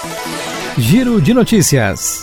Giro de notícias.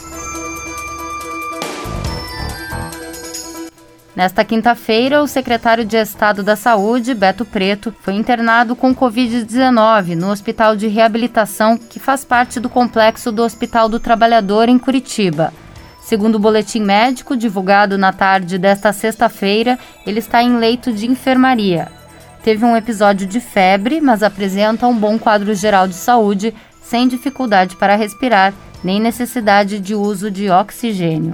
Nesta quinta-feira, o secretário de Estado da Saúde, Beto Preto, foi internado com Covid-19 no Hospital de Reabilitação, que faz parte do complexo do Hospital do Trabalhador, em Curitiba. Segundo o boletim médico divulgado na tarde desta sexta-feira, ele está em leito de enfermaria. Teve um episódio de febre, mas apresenta um bom quadro geral de saúde, sem dificuldade para respirar, nem necessidade de uso de oxigênio.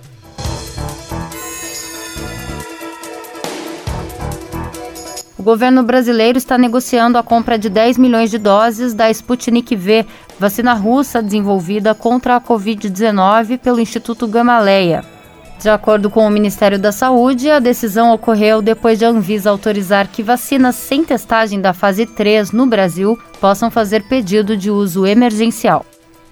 O governo brasileiro está negociando a compra de 10 milhões de doses da Sputnik V, vacina russa desenvolvida contra a Covid-19 pelo Instituto Gamaleya. De acordo com o Ministério da Saúde, a decisão ocorreu depois de a Anvisa autorizar que vacinas sem testagem da fase 3 no Brasil possam fazer pedido de uso emergencial.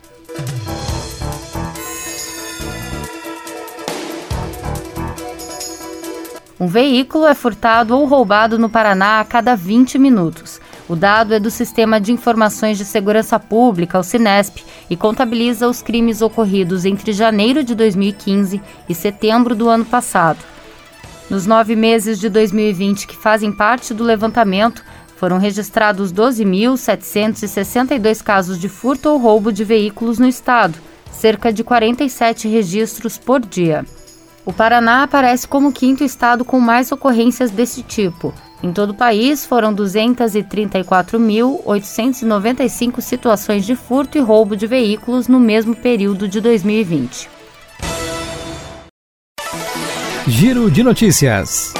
Um veículo é furtado ou roubado no Paraná a cada 20 minutos. O dado é do Sistema de Informações de Segurança Pública, o Sinesp, e contabiliza os crimes ocorridos entre janeiro de 2015 e setembro do ano passado. Nos 9 meses de 2020 que fazem parte do levantamento, foram registrados 12.762 casos de furto ou roubo de veículos no estado, cerca de 47 registros por dia. O Paraná aparece como o 5º estado com mais ocorrências desse tipo. Em todo o país, foram 234.895 situações de furto e roubo de veículos no mesmo período de 2020. Giro de notícias.